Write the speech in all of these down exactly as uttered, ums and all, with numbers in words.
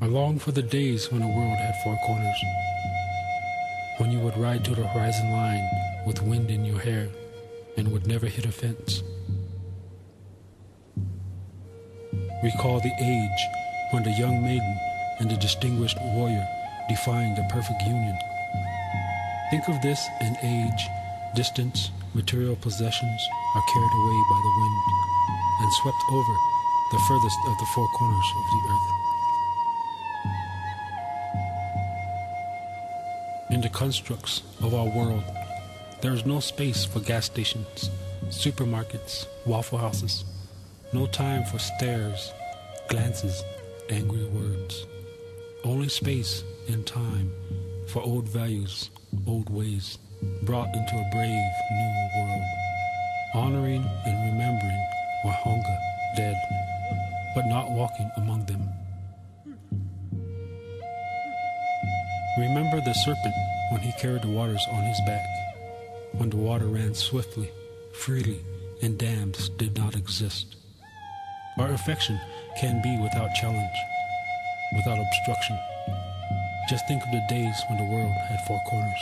I long for the days when the world had four corners, when you would ride to the horizon line with wind in your hair and would never hit a fence. Recall the age when the young maiden and the distinguished warrior defined the perfect union. Think of this in age, distance, material possessions are carried away by the wind and swept over the furthest of the four corners of the earth. In the constructs of our world, there is no space for gas stations, supermarkets, waffle houses, no time for stares, glances, angry words. Only space and time for old values, old ways, brought into a brave new world, honoring and remembering Wahonga dead, but not walking among them. Remember the serpent when he carried the waters on his back, when the water ran swiftly, freely, and dams did not exist. Our affection can be without challenge, without obstruction. Just think of the days when the world had four corners.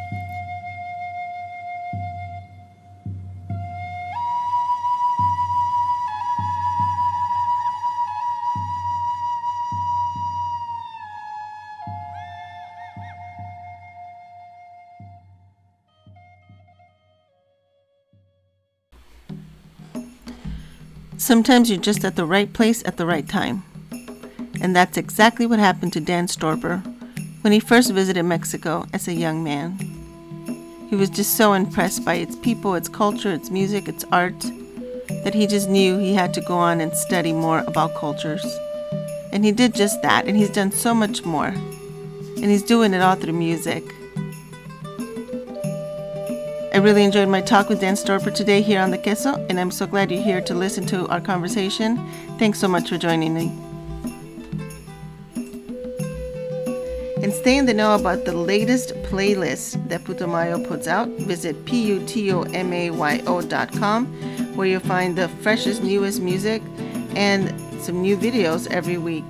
Sometimes you're just at the right place at the right time. And that's exactly what happened to Dan Storper when he first visited Mexico as a young man. He was just so impressed by its people, its culture, its music, its art, that he just knew he had to go on and study more about cultures. And he did just that, and he's done so much more. And he's doing it all through music. I really enjoyed my talk with Dan Storper today here on The Queso, and I'm so glad you're here to listen to our conversation. Thanks so much for joining me. And stay in the know about the latest playlist that Putumayo puts out. Visit P U T O M A Y O dot com, where you'll find the freshest, newest music and some new videos every week.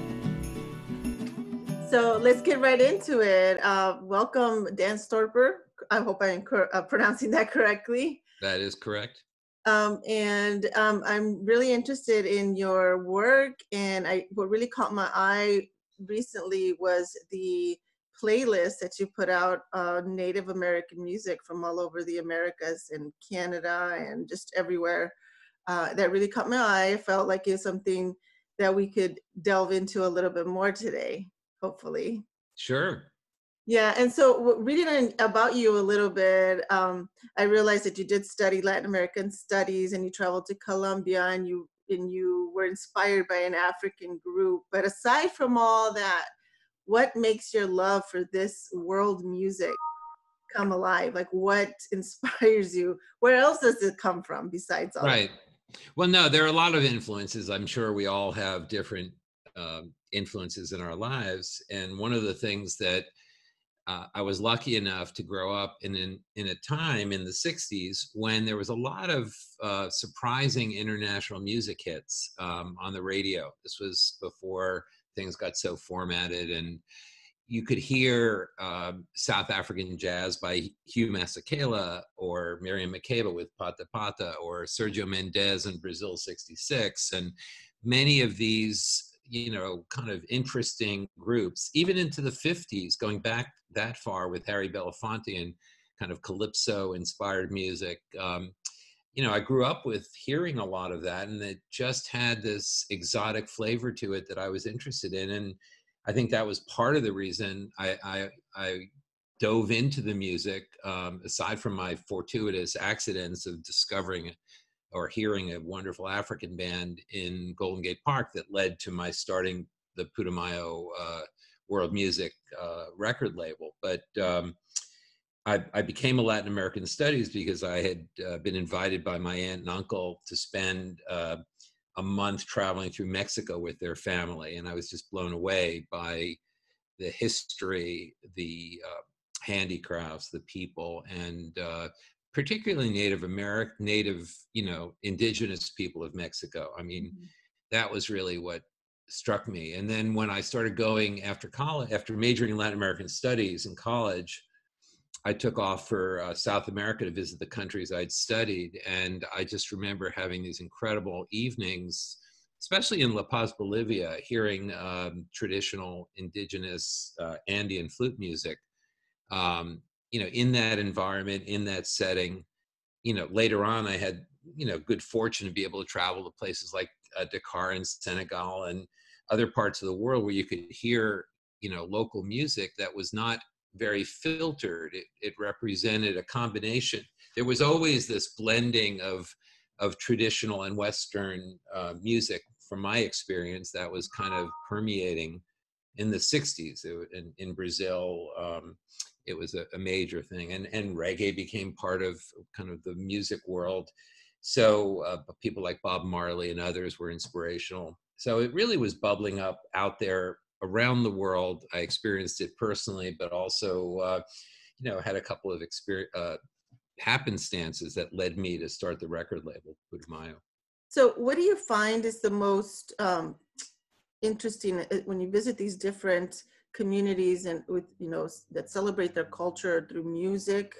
So let's get right into it. Uh, welcome, Dan Storper. I hope I'm cor- uh, pronouncing that correctly. That is correct. Um, and um, I'm really interested in your work. And I, what really caught my eye recently was the playlist that you put out, uh, Native American music from all over the Americas and Canada and just everywhere. Uh, that really caught my eye. I felt like it's something that we could delve into a little bit more today, hopefully. Sure. Yeah, and so reading about you a little bit, um, I realized that you did study Latin American studies and you traveled to Colombia and you and you were inspired by an African group. But aside from all that, what makes your love for this world music come alive? Like, what inspires you? Where else does it come from besides all right. That? Well, no, there are a lot of influences. I'm sure we all have different uh, influences in our lives. And one of the things that Uh, I was lucky enough to grow up in, in in a time in the sixties when there was a lot of uh, surprising international music hits um, on the radio. This was before things got so formatted, and you could hear uh, South African jazz by Hugh Masekela or Miriam Makeba with Pata Pata or Sergio Mendes in Brazil sixty-six, and many of these you know, kind of interesting groups, even into the fifties, going back that far with Harry Belafonte and kind of calypso-inspired music. Um, you know, I grew up with hearing a lot of that, and it just had this exotic flavor to it that I was interested in. And I think that was part of the reason I, I, I dove into the music, um, aside from my fortuitous accidents of discovering it or hearing a wonderful African band in Golden Gate Park that led to my starting the Putumayo uh, World Music uh, record label. But um, I, I became a Latin American Studies because I had uh, been invited by my aunt and uncle to spend uh, a month traveling through Mexico with their family. And I was just blown away by the history, the uh, handicrafts, the people, and uh, particularly Native American, Native, you know, indigenous people of Mexico. I mean, mm-hmm. that was really what struck me. And then when I started going after college, after majoring in Latin American studies in college, I took off for uh, South America to visit the countries I'd studied. And I just remember having these incredible evenings, especially in La Paz, Bolivia, hearing um, traditional indigenous uh, Andean flute music. Um, you know, in that environment, in that setting. You know, later on, I had, you know, good fortune to be able to travel to places like uh, Dakar in Senegal and other parts of the world where you could hear, you know, local music that was not very filtered. It, it represented a combination. There was always this blending of, of traditional and Western uh, music, from my experience, that was kind of permeating in the sixties. It, in, in Brazil, um, it was a, a major thing. And, and reggae became part of kind of the music world. So uh, people like Bob Marley and others were inspirational. So it really was bubbling up out there around the world. I experienced it personally, but also, uh, you know, had a couple of experience, uh, happenstances that led me to start the record label, Putumayo. So what do you find is the most um, interesting when you visit these different communities and with, you know, that celebrate their culture through music,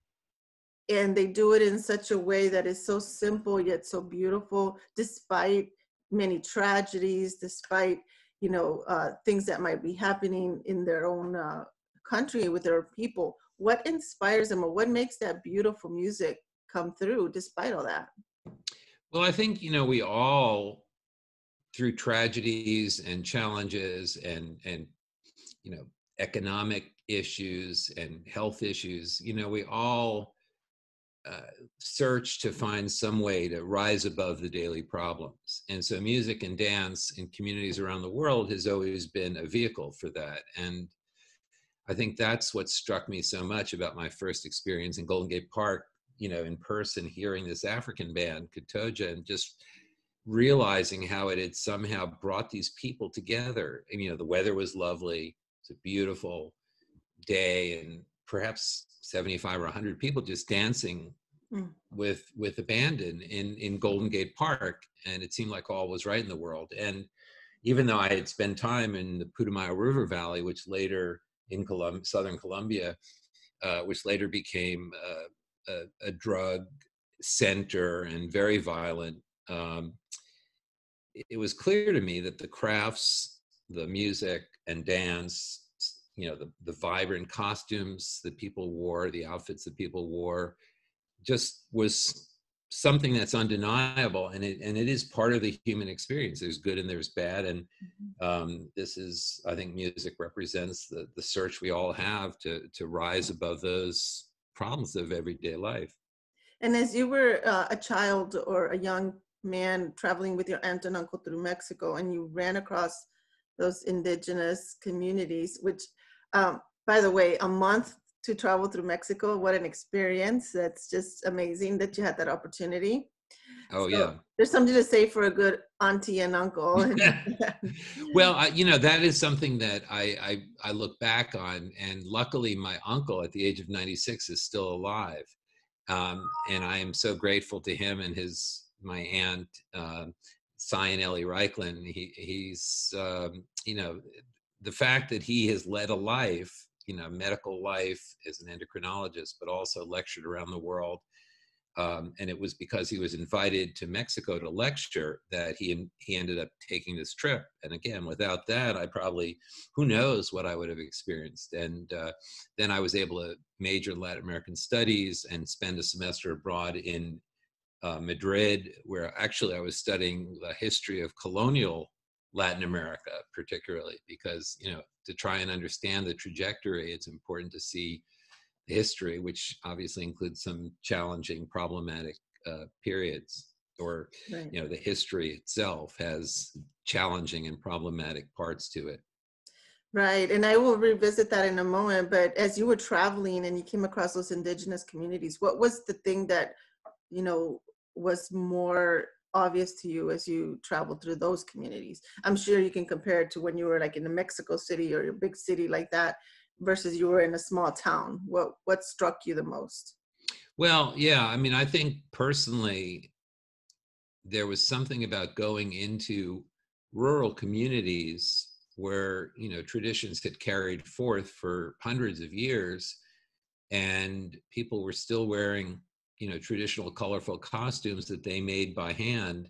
and they do it in such a way that is so simple yet so beautiful, despite many tragedies, despite, you know, uh, things that might be happening in their own uh, country with their people? What inspires them, or what makes that beautiful music come through despite all that? Well, I think, you know, we all, through tragedies and challenges and, and, you know, economic issues and health issues, you know, we all uh, search to find some way to rise above the daily problems. And so music and dance in communities around the world has always been a vehicle for that. And I think that's what struck me so much about my first experience in Golden Gate Park, you know, in person, hearing this African band, Katoja, and just realizing how it had somehow brought these people together. And, you know, the weather was lovely. It's a beautiful day, and perhaps seventy-five or one hundred people just dancing mm. with with abandon in, in Golden Gate Park. And it seemed like all was right in the world. And even though I had spent time in the Putumayo River Valley, which later in Colum- Southern Colombia, uh, which later became uh, a, a drug center and very violent, um, it was clear to me that the crafts, the music and dance, you know, the, the vibrant costumes that people wore, the outfits that people wore, just was something that's undeniable. And it, and it is part of the human experience. There's good and there's bad. And um, this is, I think music represents the, the search we all have to, to rise above those problems of everyday life. And as you were uh, a child or a young man traveling with your aunt and uncle through Mexico, and you ran across those indigenous communities, which, um, by the way, a month to travel through Mexico, what an experience. That's just amazing that you had that opportunity. Oh, so yeah. There's something to say for a good auntie and uncle. Well, I, you know, that is something that I, I, I look back on, and luckily my uncle at the age of ninety-six is still alive. Um, and I am so grateful to him and his, my aunt, uh, Cyan Ellie Reichland. He, he's, um, you know, the fact that he has led a life, you know, medical life as an endocrinologist, but also lectured around the world. Um, and it was because he was invited to Mexico to lecture that he, he ended up taking this trip. And again, without that, I probably, who knows what I would have experienced. And uh, then I was able to major in Latin American studies and spend a semester abroad in uh, Madrid, where actually I was studying the history of colonial Latin America, particularly because, you know, to try and understand the trajectory, it's important to see history, which obviously includes some challenging, problematic uh, periods, or, right. you know, the history itself has challenging and problematic parts to it. Right, and I will revisit that in a moment, but as you were traveling and you came across those indigenous communities, what was the thing that, you know, was more obvious to you as you traveled through those communities? I'm sure you can compare it to when you were like in a Mexico City or a big city like that, versus you were in a small town. What what struck you the most? Well, yeah, I mean, I think personally, there was something about going into rural communities where, you know, traditions had carried forth for hundreds of years, and people were still wearing, you know, traditional colorful costumes that they made by hand.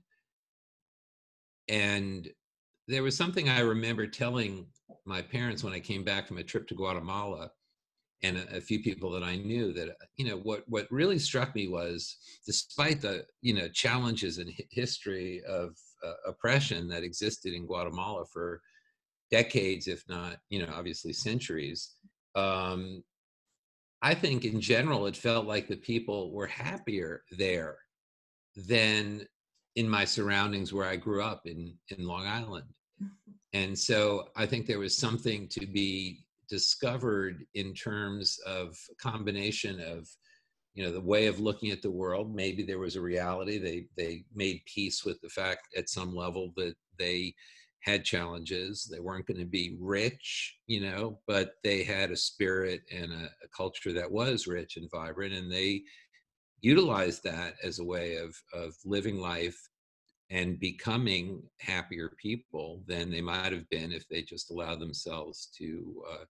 And there was something I remember telling my parents when I came back from a trip to Guatemala, and a, a few people that I knew, that, you know, what what really struck me was, despite the, you know, challenges and history of uh, oppression that existed in Guatemala for decades, if not, you know, obviously centuries, um, I think in general it felt like the people were happier there than in my surroundings where I grew up in in Long Island. And so I think there was something to be discovered in terms of a combination of, you know, the way of looking at the world. Maybe there was a reality. They they made peace with the fact at some level that they had challenges. They weren't going to be rich, you know, but they had a spirit and a, a culture that was rich and vibrant, and they utilized that as a way of of living life and becoming happier people than they might have been if they just allowed themselves to uh,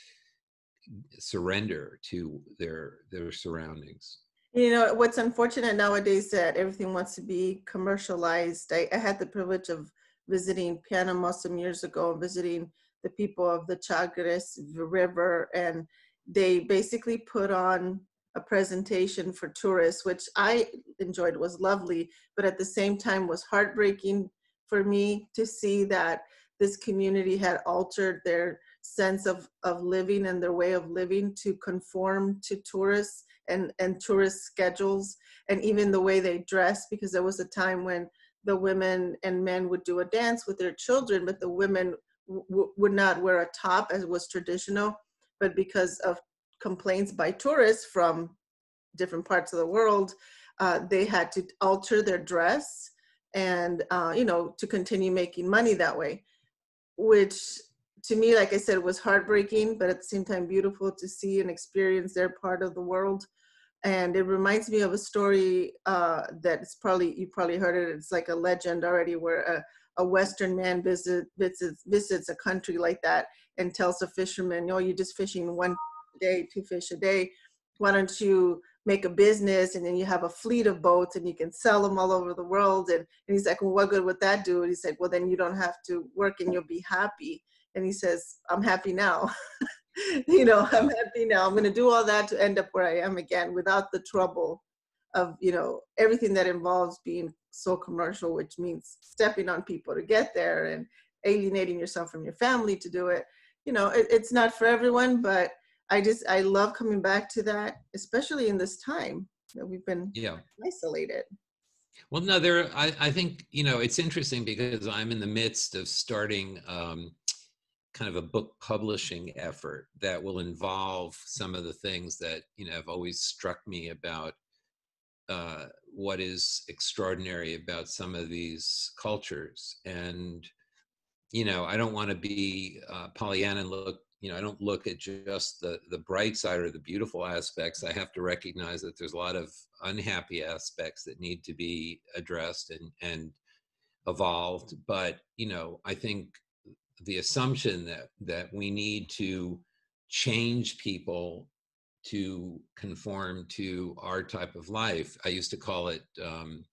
surrender to their their surroundings. You know, what's unfortunate nowadays that everything wants to be commercialized. I, I had the privilege of visiting Panama some years ago, visiting the people of the Chagres River, and they basically put on a presentation for tourists, which I enjoyed, was lovely, but at the same time was heartbreaking for me to see that this community had altered their sense of, of living and their way of living to conform to tourists and, and tourist schedules, and even the way they dress, because there was a time when the women and men would do a dance with their children, but the women w- would not wear a top as was traditional, but because of complaints by tourists from different parts of the world, uh, they had to alter their dress and, uh, you know, to continue making money that way, which to me, like I said, was heartbreaking, but at the same time beautiful to see and experience their part of the world. And it reminds me of a story uh, that's probably, you probably heard it, it's like a legend already, where a, a Western man visit, visits, visits a country like that and tells a fisherman, oh, you're just fishing one day, two fish a day. Why don't you make a business, and then you have a fleet of boats and you can sell them all over the world? And, and he's like, well, what good would that do? And he's like, well, then you don't have to work and you'll be happy. And he says, I'm happy now. you know, I'm happy now. I'm going to do all that to end up where I am again without the trouble of, you know, everything that involves being so commercial, which means stepping on people to get there and alienating yourself from your family to do it. You know, it, it's not for everyone, but I just, I love coming back to that, especially in this time that we've been Yeah. isolated. Well, no, there, I, I think, you know, it's interesting because I'm in the midst of starting um, kind of a book publishing effort that will involve some of the things that, you know, have always struck me about uh, what is extraordinary about some of these cultures. And, you know, I don't want to be uh, Pollyanna and look, you know, I don't look at just the, the bright side or the beautiful aspects. I have to recognize that there's a lot of unhappy aspects that need to be addressed and, and evolved. But, you know, I think the assumption that, that we need to change people to conform to our type of life, I used to call it, um,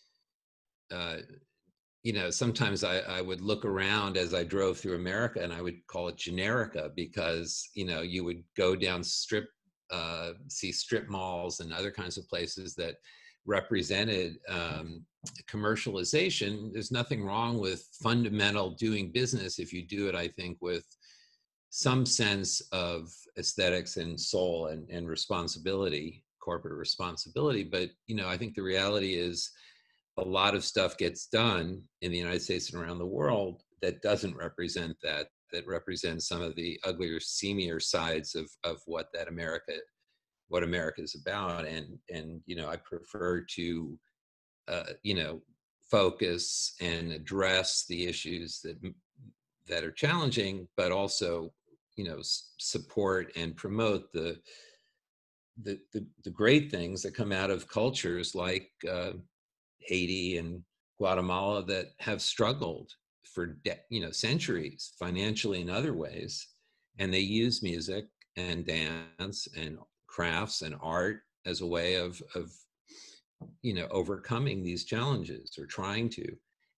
uh, you know, sometimes I, I would look around as I drove through America and I would call it Generica, because, you know, you would go down strip, uh, see strip malls and other kinds of places that represented um, commercialization. There's nothing wrong with fundamental doing business if you do it, I think, with some sense of aesthetics and soul and, and responsibility, corporate responsibility. But, you know, I think the reality is, a lot of stuff gets done in the United States and around the world that doesn't represent that, that represents some of the uglier, seamier sides of, of what that America, what America is about. And, and, you know, I prefer to, uh, you know, focus and address the issues that, that are challenging, but also, you know, s- support and promote the, the, the, the great things that come out of cultures like, uh, Haiti and Guatemala that have struggled for de- you know centuries, financially and other ways, and they use music and dance and crafts and art as a way of of you know overcoming these challenges, or trying to.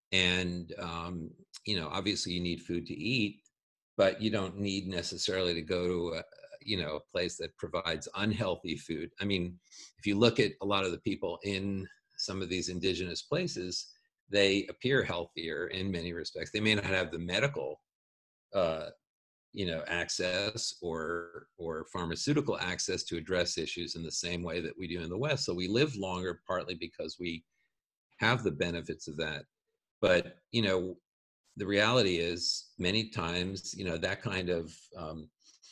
And um, you know obviously you need food to eat, but you don't need necessarily to go to a, you know a place that provides unhealthy food. I mean, if you look at a lot of the people in some of these indigenous places, they appear healthier in many respects. They may not have the medical uh, you know access or or pharmaceutical access to address issues in the same way that we do in the West. So we live longer partly because we have the benefits of that. But you know the reality is, many times, you know that kind of um,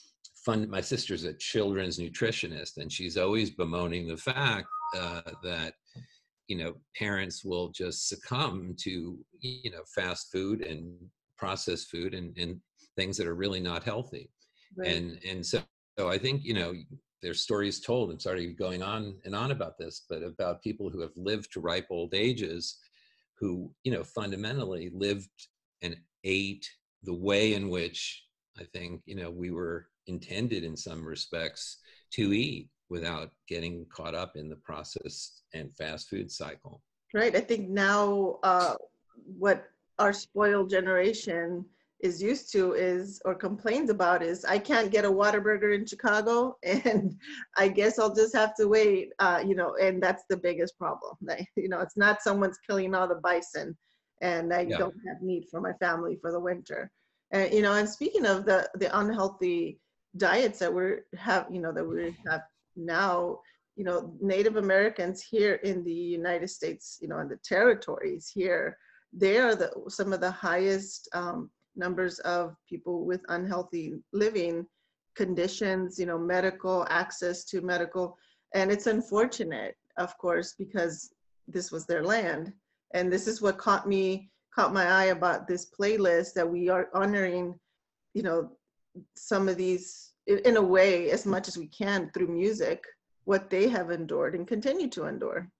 fun. My sister's a children's nutritionist, and she's always bemoaning the fact uh, that you know parents will just succumb to you know fast food and processed food, and, and things that are really not healthy. Right. and and so, so I think you know there's stories told, I'm sorry going on and on about this, but about people who have lived to ripe old ages, who you know fundamentally lived and ate the way in which I think you know we were intended in some respects to eat, without getting caught up in the processed and fast food cycle. Right. I think now uh, what our spoiled generation is used to is, or complains about, is I can't get a Whataburger in Chicago, and I guess I'll just have to wait. Uh, you know, and that's the biggest problem. Like, you know, it's not someone's killing all the bison, and I Yeah. don't have meat for my family for the winter. And you know, and speaking of the the unhealthy diets that we're have, you know, that we have now, you know, Native Americans here in the United States, you know, in the territories here, they are the some of the highest um, numbers of people with unhealthy living conditions, you know, medical access to medical. And it's unfortunate, of course, because this was their land. And this is what caught me, caught my eye about this playlist, that we are honoring, you know, some of these in, in a way, as much as we can through music, what they have endured and continue to endure.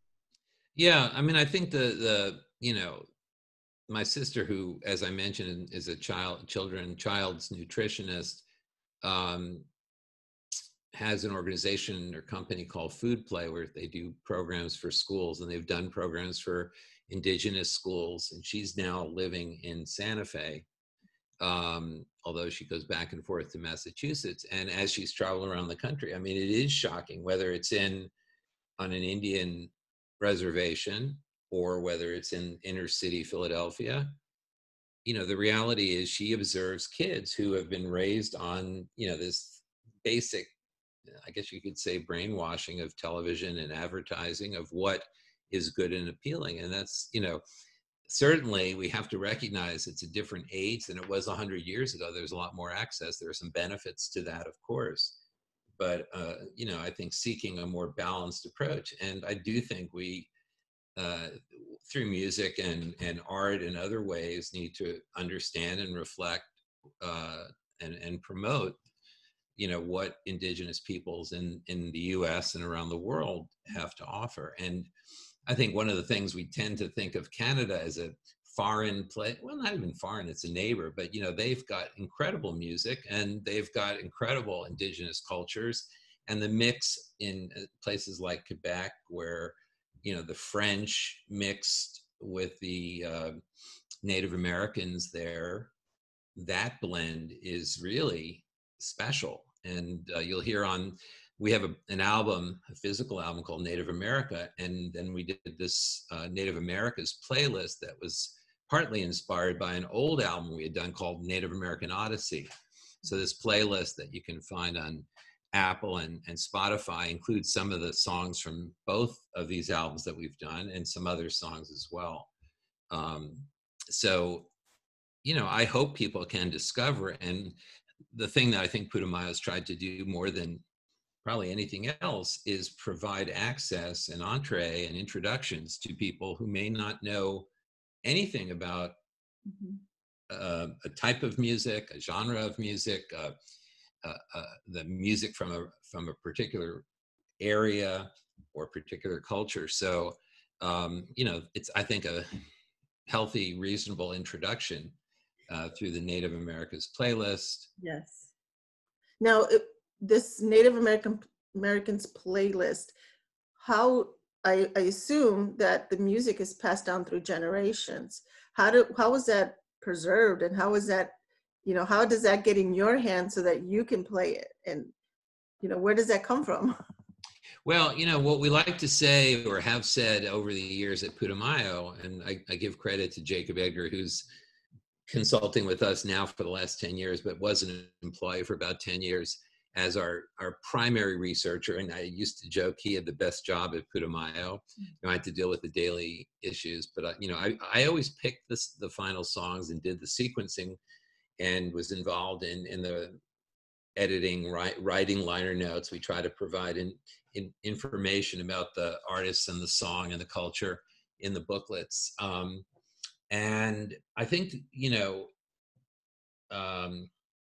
Yeah, I mean, I think the the you know my sister, who, as I mentioned, is a child children child's nutritionist, um, has an organization or company called Food Play, where they do programs for schools, and they've done programs for indigenous schools. And she's now living in Santa Fe, um, although she goes back and forth to Massachusetts. And as she's traveling around the country, I mean, it is shocking, whether it's in on an Indian reservation or whether it's in inner city Philadelphia. You know, the reality is she observes kids who have been raised on, you know, this basic, I guess you could say, brainwashing of television and advertising of what is good and appealing. And that's, you know, certainly we have to recognize it's a different age than it was one hundred years ago. There's a lot more access. There are some benefits to that, of course. But, uh, you know, I think seeking a more balanced approach. And I do think we, uh, through music and, and art and other ways, need to understand and reflect uh, and, and promote, you know, what indigenous peoples in, in the U S and around the world have to offer. And I think one of the things we tend to think of Canada as a foreign place, well, not even foreign, it's a neighbor, but, you know, they've got incredible music and they've got incredible indigenous cultures. And the mix in places like Quebec, where, you know, the French mixed with the uh, Native Americans there, that blend is really special. And uh, you'll hear on, we have a, an album, a physical album called Native America. And then we did this uh, Native America's playlist that was partly inspired by an old album we had done called Native American Odyssey. So this playlist that you can find on Apple and, and Spotify includes some of the songs from both of these albums that we've done and some other songs as well. Um, so, you know, I hope people can discover. And the thing that I think Putumayo's tried to do more than probably anything else is provide access and entree and introductions to people who may not know anything about mm-hmm. uh, a type of music, a genre of music, uh, uh, uh, the music from a from a particular area or particular culture. So, um, you know, it's I think a healthy, reasonable introduction uh, through the Native Americas playlist. Yes. Now, it- this Native American Americans playlist, how I, I assume that the music is passed down through generations. How do how is that preserved, and how is that, you know, how does that get in your hands so that you can play it? And, you know, where does that come from? Well, you know, what we like to say or have said over the years at Putumayo, and I, I give credit to Jacob Edgar, who's consulting with us now for the last ten years, but was an employee for about ten years as our, our primary researcher. And I used to joke he had the best job at Putumayo. You know, I had to deal with the daily issues, but I, you know, I, I always picked this, the final songs and did the sequencing and was involved in, in the editing, write, writing liner notes. We try to provide in, in information about the artists and the song and the culture in the booklets. Um, and I think, you know, um,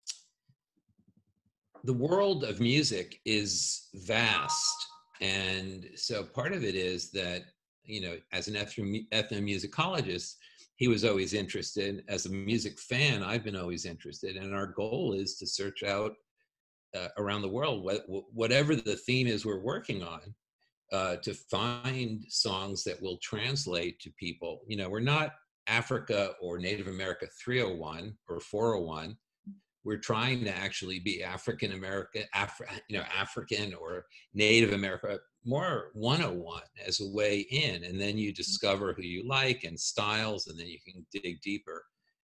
the world of music is vast. And so part of it is that, you know, as an ethno- ethnomusicologist, he was always interested. As a music fan, I've been always interested. And our goal is to search out uh, around the world, wh- whatever the theme is we're working on, uh, to find songs that will translate to people. You know, we're not Africa or Native America three oh one or four oh one. We're trying to actually be African American, Afri- you know, African or Native America, more one oh one as a way in, and then you discover who you like and styles, and then you can dig deeper.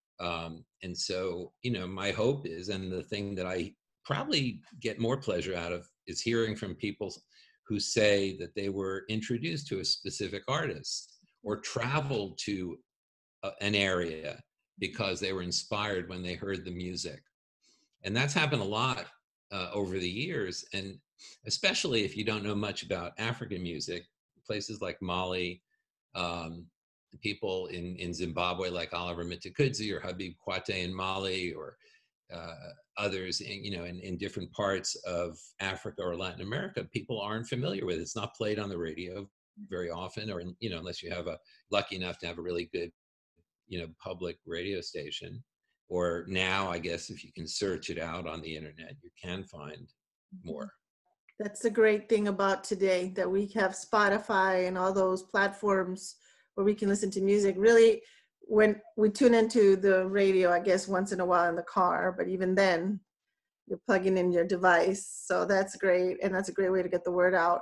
Um, and so, you know, my hope is, and the thing that I probably get more pleasure out of is hearing from people who say that they were introduced to a specific artist or traveled to a, an area because they were inspired when they heard the music. And that's happened a lot uh, over the years. And especially if you don't know much about African music, places like Mali, um, people in, in Zimbabwe like Oliver Mtukudzi or Habib Kwate in Mali, or uh, others in, you know, in, in different parts of Africa or Latin America, people aren't familiar with it. It's not played on the radio very often, or, in, you know, unless you have a, lucky enough to have a really good, you know, public radio station. Or now, I guess, if you can search it out on the internet, you can find more. That's the great thing about today, that we have Spotify and all those platforms where we can listen to music. Really, when we tune into the radio, I guess once in a while in the car, but even then, you're plugging in your device. So that's great. And that's a great way to get the word out.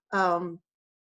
Um,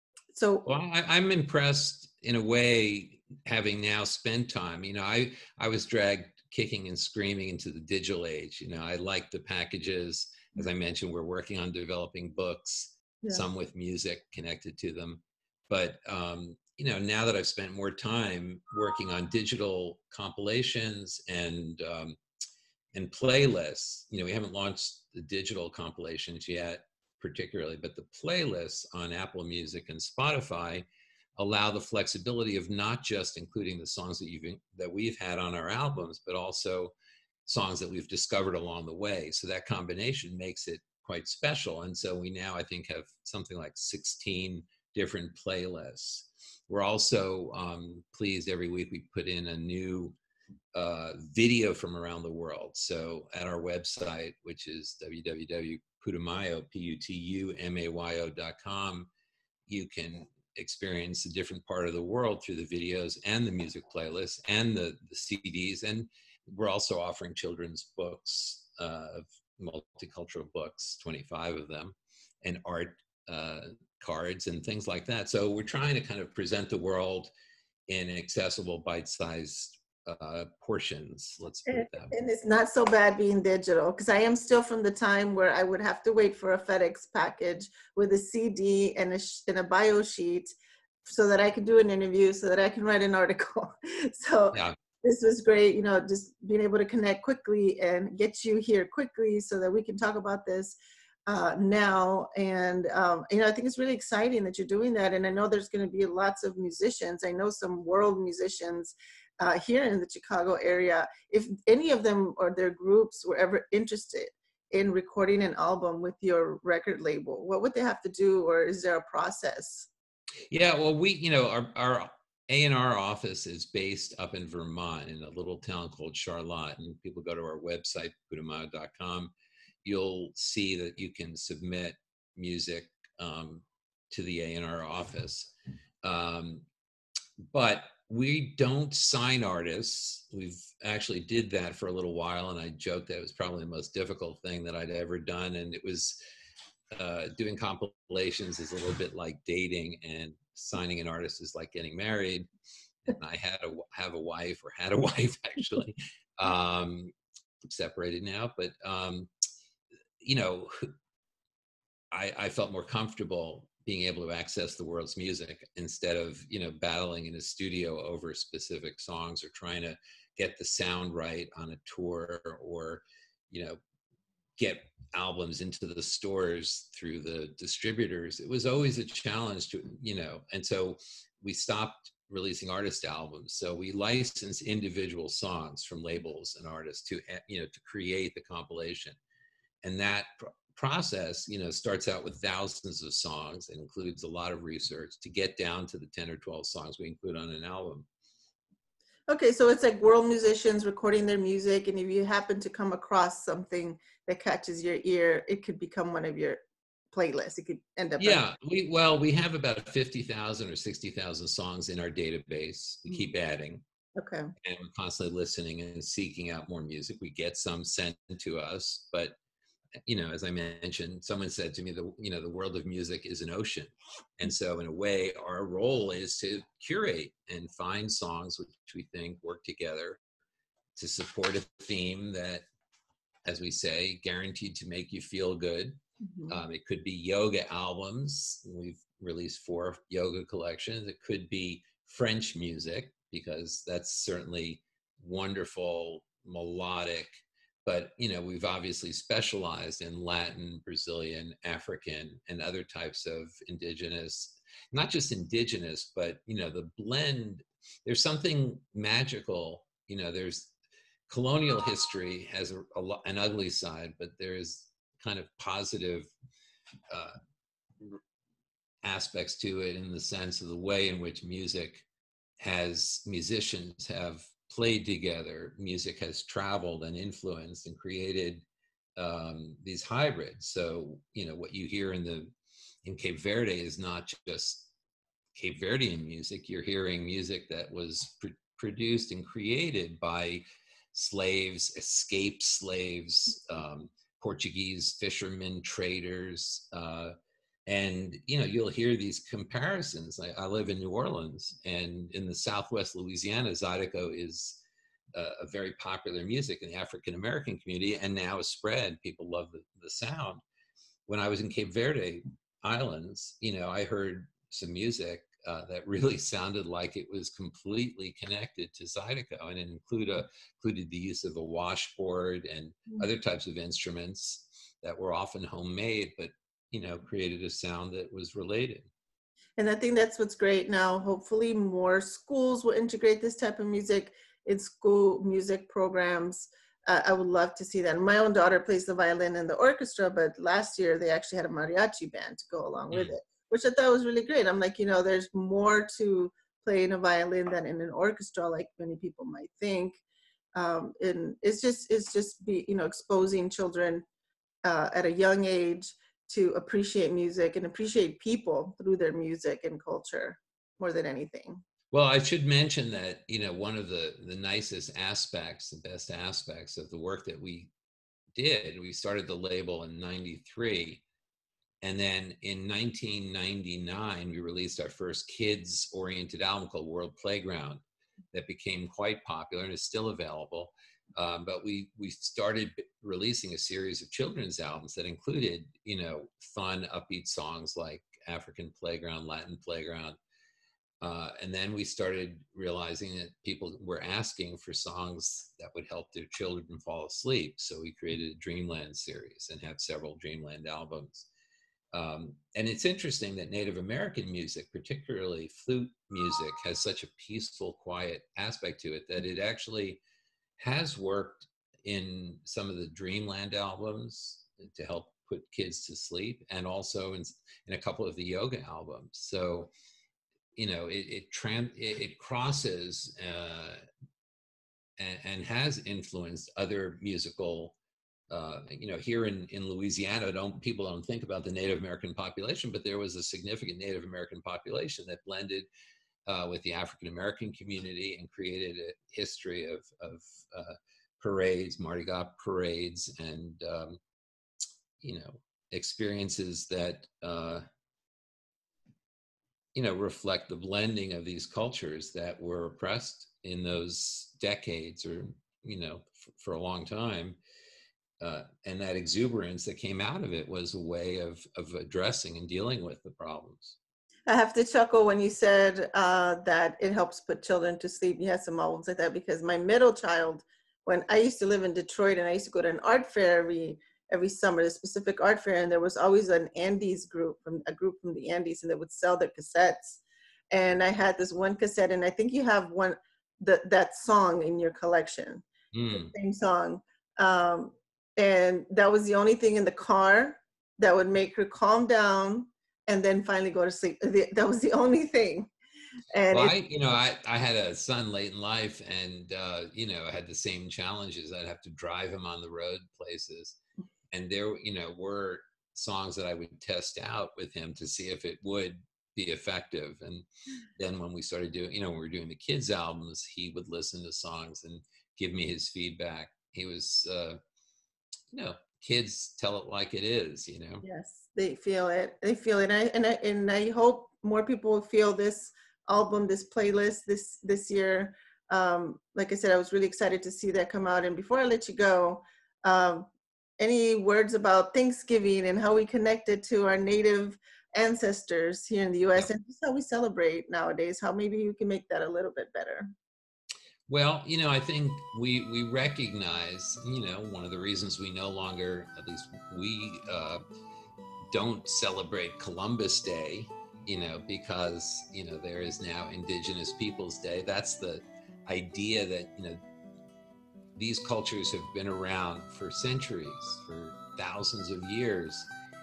so well, I, I'm impressed in a way, having now spent time. You know, I, I was dragged kicking and screaming into the digital age. You know, I like the packages. As I mentioned, we're working on developing books, yeah. some with music connected to them. But, um, you know, now that I've spent more time working on digital compilations and, um, and playlists, you know, we haven't launched the digital compilations yet, particularly, but the playlists on Apple Music and Spotify allow the flexibility of not just including the songs that you've that we've had on our albums, but also songs that we've discovered along the way. So that combination makes it quite special. And so we now, I think, have something like sixteen different playlists. We're also um, pleased every week we put in a new uh, video from around the world. So at our website, which is w w w dot putumayo dot com, you can experience a different part of the world through the videos and the music playlists and the, the C Ds. And we're also offering children's books, uh, multicultural books, twenty-five of them, and art uh, cards and things like that. So we're trying to kind of present the world in accessible, bite-sized uh, portions, let's put it that way. And it's not so bad being digital, because I am still from the time where I would have to wait for a FedEx package with a C D and a, and a bio sheet so that I could do an interview, so that I can write an article. So yeah. This was great, you know, just being able to connect quickly and get you here quickly so that we can talk about this uh, now. And, um, you know, I think it's really exciting that you're doing that. And I know there's going to be lots of musicians. I know some world musicians Uh, here in the Chicago area. If any of them or their groups were ever interested in recording an album with your record label, what would they have to do, or is there a process? Yeah, well, we, you know, our, our A and R office is based up in Vermont in a little town called Charlotte. And people go to our website, putumayo dot com. You'll see that you can submit music um, to the A and R office. Um, but we don't sign artists. We've actually did that for a little while, and I joked that it was probably the most difficult thing that I'd ever done. And it was uh, doing compilations is a little bit like dating, and signing an artist is like getting married. And I had a have a wife, or had a wife actually, um, separated now, but um, you know, I, I felt more comfortable being able to access the world's music instead of, you know, battling in a studio over specific songs or trying to get the sound right on a tour, or, you know, get albums into the stores through the distributors. It was always a challenge to, you know, and so we stopped releasing artist albums. So we license individual songs from labels and artists to, you know, to create the compilation. And that pr- process, you know, starts out with thousands of songs and includes a lot of research to get down to the ten or twelve songs we include on an album. Okay, so it's like world musicians recording their music, and if you happen to come across something that catches your ear, it could become one of your playlists. It could end up. Yeah, we well, we have about fifty thousand or sixty thousand songs in our database. We keep adding. Okay. And we're constantly listening and seeking out more music. We get some sent to us, but you know, as I mentioned, someone said to me, the you know, the world of music is an ocean, and so in a way, our role is to curate and find songs which we think work together to support a theme that, as we say, guaranteed to make you feel good. Mm-hmm. Um, it could be yoga albums. We've released four yoga collections. It could be French music, because that's certainly wonderful, melodic. But, you know, we've obviously specialized in Latin, Brazilian, African, and other types of indigenous, not just indigenous, but, you know, the blend. There's something magical, you know, there's colonial history has a, a, an ugly side, but there's kind of positive uh, aspects to it, in the sense of the way in which music has, musicians have played together, music has traveled and influenced and created um, these hybrids. So, you know, what you hear in the in Cape Verde is not just Cape Verdean music. You're hearing music that was pr- produced and created by slaves, escaped slaves, um, Portuguese fishermen, traders, uh, and, you know, you'll hear these comparisons. I, I live in New Orleans, and in the Southwest Louisiana, Zydeco is uh, a very popular music in the African-American community, and now is spread. People love the, the sound. When I was in Cape Verde Islands, you know, I heard some music uh, that really sounded like it was completely connected to Zydeco, and it include a, included the use of a washboard and other types of instruments that were often homemade, but, you know, created a sound that was related. And I think that's what's great now. Hopefully more schools will integrate this type of music in school music programs. Uh, I would love to see that. My own daughter plays the violin in the orchestra, but last year they actually had a mariachi band to go along mm. with it, which I thought was really great. I'm like, you know, there's more to playing a violin than in an orchestra, like many people might think. Um, and it's just, it's just be, you know, exposing children uh, at a young age to appreciate music and appreciate people through their music and culture more than anything. Well, I should mention that, you know, one of the, the nicest aspects, the best aspects of the work that we did, we started the label in ninety-three. And then in nineteen ninety-nine, we released our first kids-oriented album called World Playground that became quite popular and is still available. Um, but we we started releasing a series of children's albums that included, you know, fun, upbeat songs like African Playground, Latin Playground. Uh, and then we started realizing that people were asking for songs that would help their children fall asleep. So we created a Dreamland series and have several Dreamland albums. Um, and it's interesting that Native American music, particularly flute music, has such a peaceful, quiet aspect to it that it actually has worked in some of the Dreamland albums to help put kids to sleep, and also in, in a couple of the yoga albums. So you know, it it, tran it, it crosses uh, and, and has influenced other musical. Uh, you know, here in, in Louisiana, don't people don't think about the Native American population, but there was a significant Native American population that blended uh, with the African American community and created a history of, of uh, parades, Mardi Gras parades, and um, you know, experiences that uh, you know reflect the blending of these cultures that were oppressed in those decades, or you know, for, for a long time. Uh, and that exuberance that came out of it was a way of, of addressing and dealing with the problems. I have to chuckle when you said uh, that it helps put children to sleep. You had some albums like that, because my middle child, when I used to live in Detroit and I used to go to an art fair every every summer, a specific art fair, and there was always an Andes group, from a group from the Andes, and they would sell their cassettes. And I had this one cassette, and I think you have one, the, that song in your collection, mm. the same song. Um, And that was the only thing in the car that would make her calm down and then finally go to sleep. That was the only thing. And well, it, I, you know, I, I had a son late in life, and, uh, you know, I had the same challenges. I'd have to drive him on the road places. And there, you know, were songs that I would test out with him to see if it would be effective. And then when we started doing, you know, when we were doing the kids' albums, he would listen to songs and give me his feedback. He was, uh, you know, kids tell it like it is, you know. Yes, they feel it. They feel it. And I, and I, and I hope more people will feel this album, this playlist this, this year. Um, like I said, I was really excited to see that come out. And before I let you go, um, any words about Thanksgiving and how we connected to our Native ancestors here in the U S, yeah. and just how we celebrate nowadays, how maybe you can make that a little bit better? Well, you know, I think we we recognize, you know, one of the reasons we no longer, at least we uh, don't celebrate Columbus Day, you know, because, you know, there is now Indigenous Peoples Day. That's the idea that, you know, these cultures have been around for centuries, for thousands of years.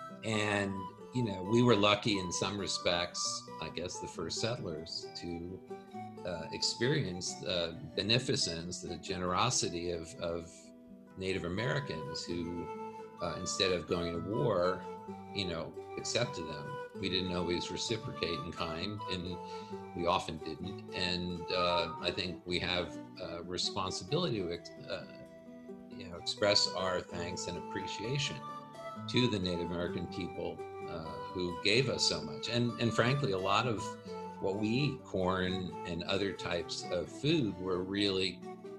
And, you know, we were lucky in some respects, I guess, the first settlers to uh, experience the beneficence, the generosity of, of Native Americans who, uh, instead of going to war, you know, accepted them. We didn't always reciprocate in kind, and we often didn't. And uh, I think we have a responsibility to, uh, you know, express our thanks and appreciation to the Native American people uh, who gave us so much. And, and frankly, a lot of what we eat, corn and other types of food, were really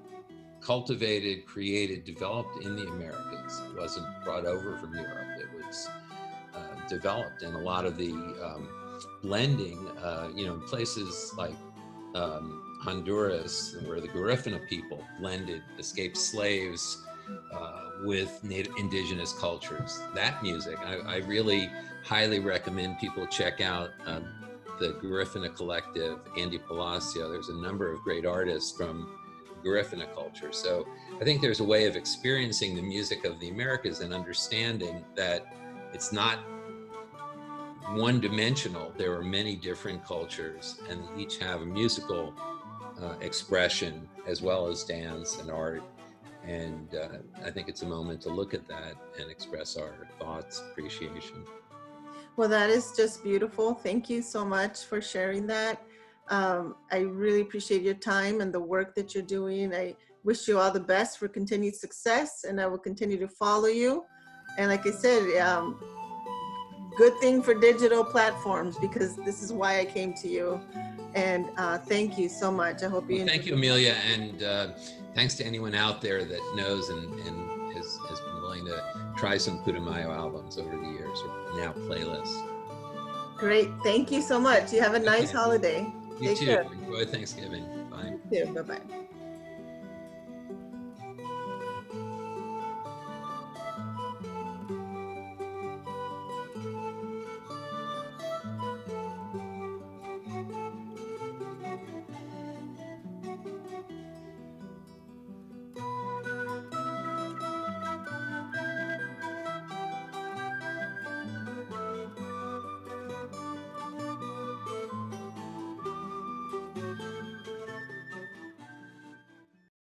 cultivated, created, developed in the Americas. It wasn't brought over from Europe. It was uh, developed, and a lot of the um, blending, uh, you know, in places like um, Honduras, where the Garifuna people blended escaped slaves uh, with native indigenous cultures. That music, I, I really highly recommend people check out um, the Garifuna Collective, Andy Palacio. There's a number of great artists from Garifuna culture. So I think there's a way of experiencing the music of the Americas and understanding that it's not one-dimensional. There are many different cultures, and they each have a musical uh, expression as well as dance and art. And uh, I think it's a moment to look at that and express our thoughts, appreciation. Well, that is just beautiful. Thank you so much for sharing that. Um, I really appreciate your time and the work that you're doing. I wish you all the best for continued success, and I will continue to follow you. And like I said, um, good thing for digital platforms, because this is why I came to you. And uh, thank you so much. I hope you well, thank you, Amelia. And uh, thanks to anyone out there that knows and, and has, has been willing to try some Putumayo albums over the years, or now playlists. Great. Thank you so much. You have a nice okay. holiday. You Take too. care. Enjoy Thanksgiving. Bye. You too. Bye-bye.